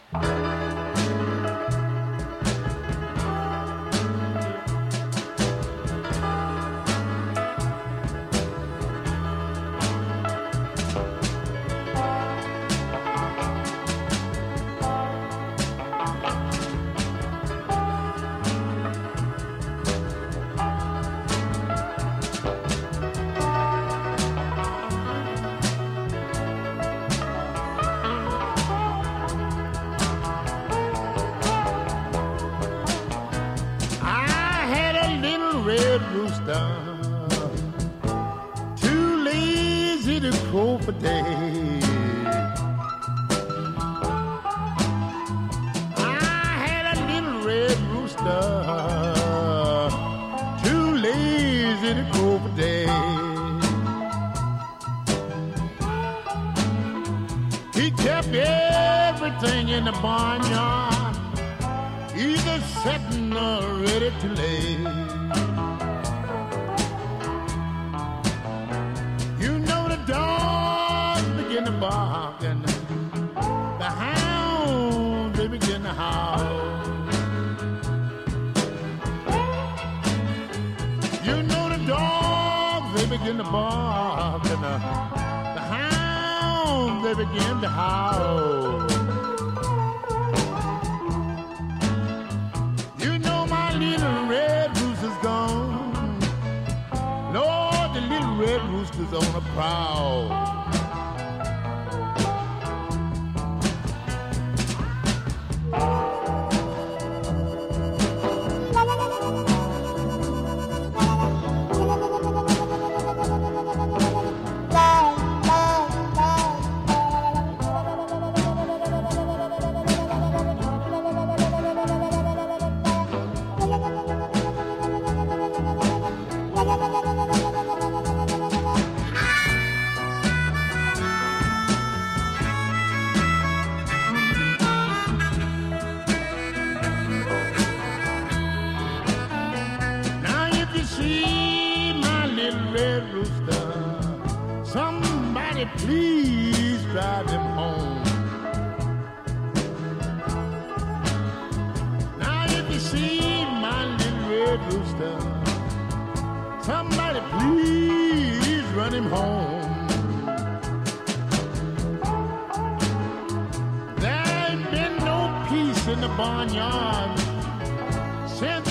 Red rooster, too lazy to crow for days. I had a little red rooster, too lazy to crow for days. He kept everything in the barnyard, either setting or ready to lay. Bark and the hounds they begin to howl. You know the dogs they begin to bark and the hounds they begin to howl. You know my little red rooster's gone. Lord, the little red rooster's on a prowl. Somebody please drive him home. Now if you see my little red rooster, somebody please run him home. There ain't been no peace in the barnyard since